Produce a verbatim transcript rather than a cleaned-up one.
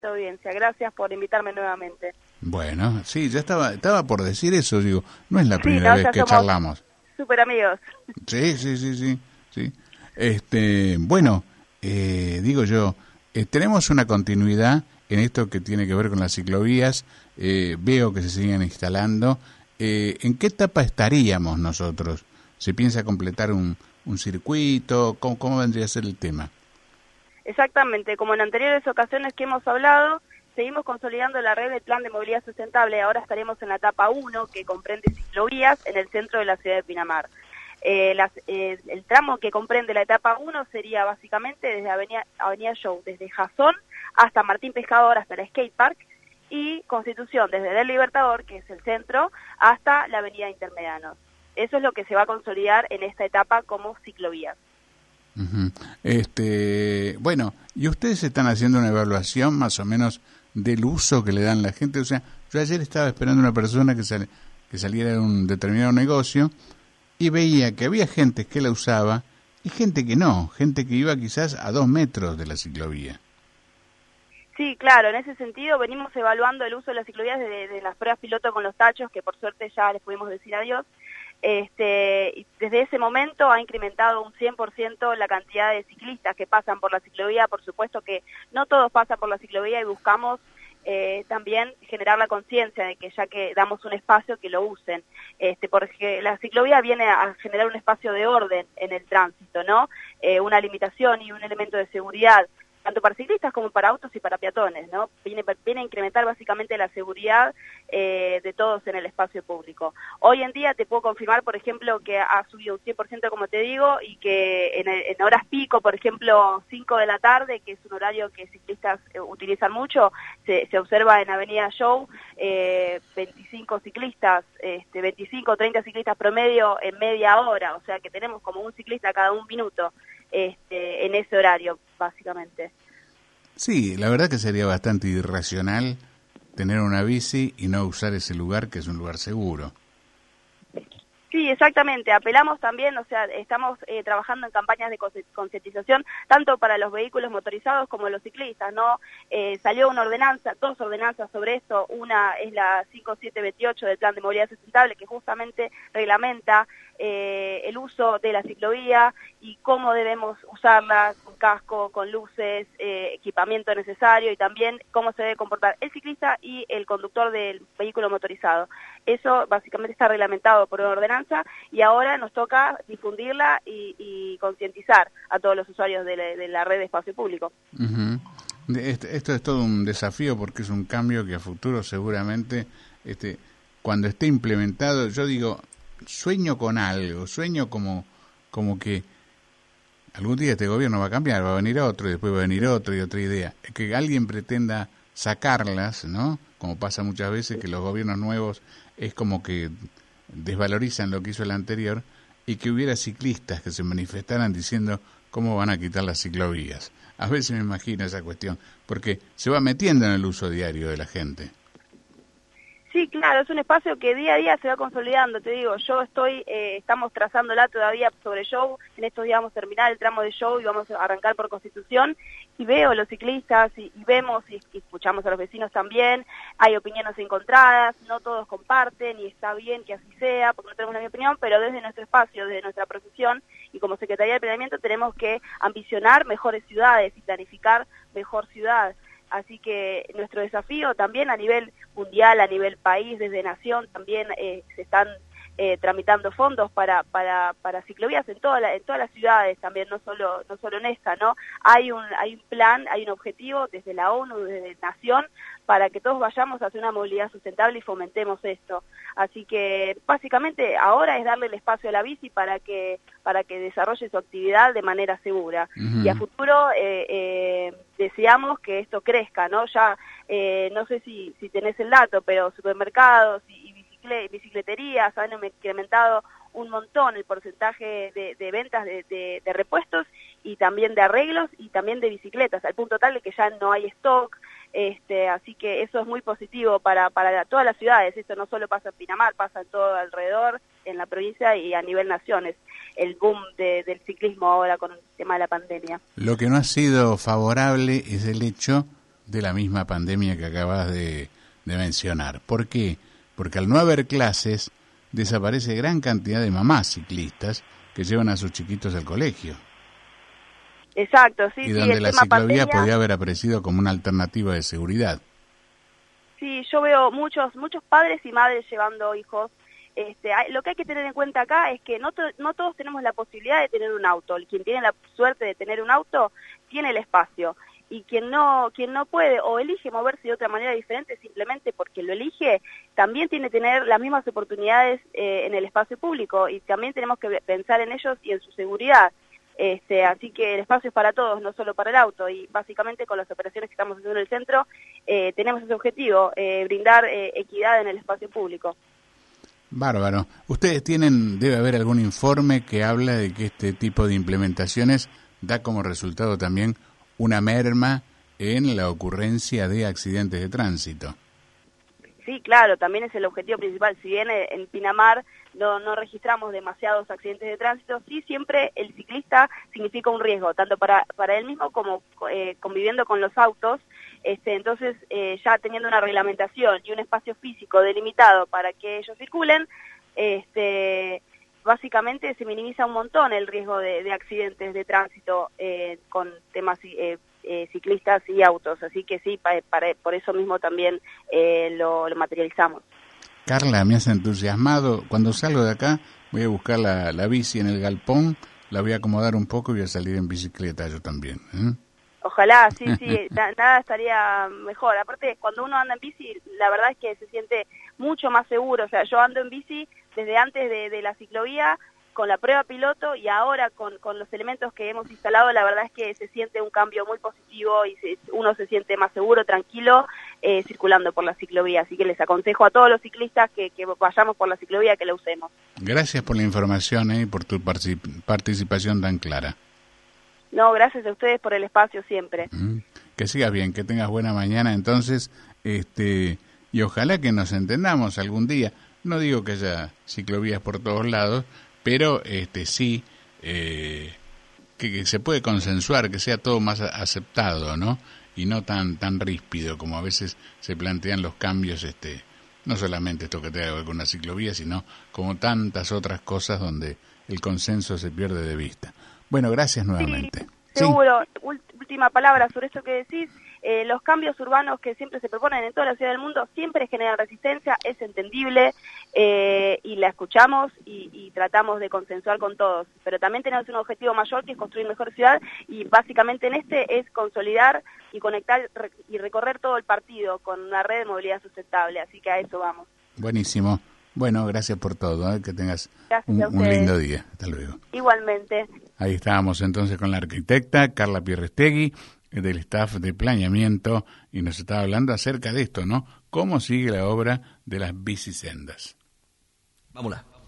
audiencia. Gracias por invitarme nuevamente. Bueno, sí, ya estaba estaba por decir eso, digo, no es la Sí, primera no, vez ya que somos charlamos. súper amigos. Sí, sí, sí, sí, sí. Este, bueno, eh, digo yo, eh, tenemos una continuidad en esto que tiene que ver con las ciclovías, eh, veo que se siguen instalando. Eh, ¿En qué etapa estaríamos nosotros? ¿Se piensa completar un, un circuito? ¿Cómo, ¿Cómo vendría a ser el tema? Exactamente, como en anteriores ocasiones que hemos hablado, seguimos consolidando la red del Plan de Movilidad Sustentable. Ahora estaremos en la etapa uno, que comprende ciclovías en el centro de la ciudad de Pinamar. Eh, las, eh, el tramo que comprende la etapa uno sería básicamente desde Avenida, Avenida Show, desde Jasón hasta Martín Pescador, hasta el Skate Park, y Constitución, desde Del Libertador, que es el centro, hasta la Avenida Intermedianos. Eso es lo que se va a consolidar en esta etapa como ciclovías. Uh-huh. Este, bueno, ¿y ustedes están haciendo una evaluación más o menos del uso que le dan la gente? O sea, yo ayer estaba esperando una persona que, sal, que saliera de un determinado negocio y veía que había gente que la usaba y gente que no, gente que iba quizás a dos metros de la ciclovía. Sí, claro, en ese sentido venimos evaluando el uso de las ciclovías desde de las pruebas piloto con los tachos, que por suerte ya les pudimos decir adiós. Este, y desde ese momento ha incrementado un cien por ciento la cantidad de ciclistas que pasan por la ciclovía. Por supuesto que no todos pasan por la ciclovía y buscamos eh, también generar la conciencia de que ya que damos un espacio que lo usen, este, porque la ciclovía viene a generar un espacio de orden en el tránsito, ¿no? Eh, una limitación y un elemento de seguridad, tanto para ciclistas como para autos y para peatones, ¿no? Viene, viene a incrementar básicamente la seguridad eh, de todos en el espacio público. Hoy en día te puedo confirmar, por ejemplo, que ha subido un cien por ciento, como te digo, y que en, en horas pico, por ejemplo, cinco de la tarde, que es un horario que ciclistas eh, utilizan mucho, se, se observa en Avenida Show eh, veinticinco ciclistas, este, veinticinco o treinta ciclistas promedio en media hora, o sea que tenemos como un ciclista cada un minuto. Este, en ese horario, básicamente. Sí, la verdad que sería bastante irracional tener una bici y no usar ese lugar, que es un lugar seguro. Sí, exactamente. Apelamos también, o sea, estamos eh, trabajando en campañas de concientización, tanto para los vehículos motorizados como los ciclistas, ¿no? Eh, salió una ordenanza, dos ordenanzas sobre esto. Una es la cinco siete veintiocho del Plan de Movilidad Sustentable, que justamente reglamenta eh, el uso de la ciclovía y cómo debemos usarla, con casco, con luces, eh, equipamiento necesario, y también cómo se debe comportar el ciclista y el conductor del vehículo motorizado. Eso básicamente está reglamentado por una ordenanza, y ahora nos toca difundirla y, y concientizar a todos los usuarios de la, de la red de espacio público. Uh-huh. Esto, esto es todo un desafío, porque es un cambio que a futuro seguramente, este, cuando esté implementado, yo digo, sueño con algo, sueño como, como que algún día este gobierno va a cambiar, va a venir otro y después va a venir otro y otra idea, que alguien pretenda sacarlas, ¿no? Como pasa muchas veces, que los gobiernos nuevos es como que desvalorizan lo que hizo el anterior, y que hubiera ciclistas que se manifestaran diciendo cómo van a quitar las ciclovías. A veces me imagino esa cuestión, porque se va metiendo en el uso diario de la gente. Sí, claro, es un espacio que día a día se va consolidando, te digo, yo estoy, eh, estamos trazándola todavía sobre Show, en estos días vamos a terminar el tramo de Show y vamos a arrancar por Constitución, y veo los ciclistas y, y vemos y, y escuchamos a los vecinos también, hay opiniones encontradas, no todos comparten y está bien que así sea, porque no tenemos la misma opinión, pero desde nuestro espacio, desde nuestra profesión y como Secretaría de Planeamiento tenemos que ambicionar mejores ciudades y planificar mejor ciudad. Así que nuestro desafío también a nivel mundial, a nivel país, desde Nación, también eh, se están eh, tramitando fondos para para para ciclovías en toda la, en todas las ciudades también, no solo no solo en esta, ¿no? Hay un hay un plan, hay un objetivo desde la ONU, desde Nación, para que todos vayamos hacia una movilidad sustentable y fomentemos esto. Así que básicamente ahora es darle el espacio a la bici para que para que desarrolle su actividad de manera segura. Uh-huh. Y a futuro eh, eh, deseamos que esto crezca, ¿no? Ya eh, no sé si si tenés el dato, pero supermercados y, y bicicle, bicicleterías han incrementado un montón el porcentaje de, de ventas de, de, de repuestos y también de arreglos y también de bicicletas, al punto tal de que ya no hay stock. Este, así que eso es muy positivo para, para todas las ciudades. Esto no solo pasa en Pinamar, pasa en todo alrededor, en la provincia y a nivel naciones. El boom de, del ciclismo ahora con el tema de la pandemia. Lo que no ha sido favorable es el hecho de la misma pandemia que acabas de, de mencionar. ¿Por qué? Porque al no haber clases, desaparece gran cantidad de mamás ciclistas que llevan a sus chiquitos al colegio. Exacto, sí, y sí. donde el la tema ciclovía pandemia, podía haber aparecido como una alternativa de seguridad. Sí, yo veo muchos muchos padres y madres llevando hijos. Este, hay, lo que hay que tener en cuenta acá es que no, to, no todos tenemos la posibilidad de tener un auto. Quien tiene la suerte de tener un auto tiene el espacio. Y quien no quien no puede o elige moverse de otra manera diferente simplemente porque lo elige, también tiene que tener las mismas oportunidades eh, en el espacio público. Y también tenemos que pensar en ellos y en su seguridad. Este, así que el espacio es para todos, no solo para el auto, y básicamente con las operaciones que estamos haciendo en el centro eh, tenemos ese objetivo, eh, brindar eh, equidad en el espacio público. Bárbaro. Ustedes tienen, debe haber algún informe que habla de que este tipo de implementaciones da como resultado también una merma en la ocurrencia de accidentes de tránsito. Sí, claro, también es el objetivo principal. Si bien en Pinamar no, no registramos demasiados accidentes de tránsito, sí siempre el ciclista significa un riesgo, tanto para, para él mismo como eh, conviviendo con los autos. Este, entonces, eh, ya teniendo una reglamentación y un espacio físico delimitado para que ellos circulen, este, básicamente se minimiza un montón el riesgo de, de accidentes de tránsito eh, con temas eh, eh, ciclistas y autos. Así que sí, para, para, por eso mismo también eh, lo, lo materializamos. Carla, me has entusiasmado. Cuando salgo de acá voy a buscar la, la bici en el galpón, la voy a acomodar un poco y voy a salir en bicicleta yo también. ¿eh? Ojalá, sí, sí, da, nada estaría mejor. Aparte, cuando uno anda en bici, la verdad es que se siente mucho más seguro. O sea, yo ando en bici desde antes de, de la ciclovía, con la prueba piloto, y ahora con, con los elementos que hemos instalado, la verdad es que se siente un cambio muy positivo y se, uno se siente más seguro, tranquilo, eh, circulando por la ciclovía. Así que les aconsejo a todos los ciclistas que, que vayamos por la ciclovía, que la usemos. Gracias por la información eh, y por tu particip- participación tan clara. No, gracias a ustedes por el espacio siempre. Mm, que sigas bien, que tengas buena mañana entonces, este, y ojalá que nos entendamos algún día. No digo que haya ciclovías por todos lados, pero este sí eh, que, que se puede consensuar, que sea todo más aceptado, ¿no? Y no tan tan ríspido como a veces se plantean los cambios, este, no solamente esto que tenga que ver con una ciclovía, sino como tantas otras cosas donde el consenso se pierde de vista. Bueno, gracias nuevamente. Sí, seguro. ¿Sí? Última palabra sobre esto que decís. Eh, los cambios urbanos que siempre se proponen en toda la ciudad del mundo siempre generan resistencia, es entendible, eh, y la escuchamos y, y tratamos de consensuar con todos. Pero también tenemos un objetivo mayor, que es construir mejor ciudad, y básicamente en este es consolidar y conectar re, y recorrer todo el partido con una red de movilidad sustentable. Así que a eso vamos. Buenísimo. Bueno, gracias por todo, ¿eh? Que tengas un, un lindo día. Hasta luego. Igualmente. Ahí estábamos entonces con la arquitecta Carla Pierrestegui, del staff de planeamiento, y nos estaba hablando acerca de esto, ¿no? Cómo sigue la obra de las bicisendas. Vámonos.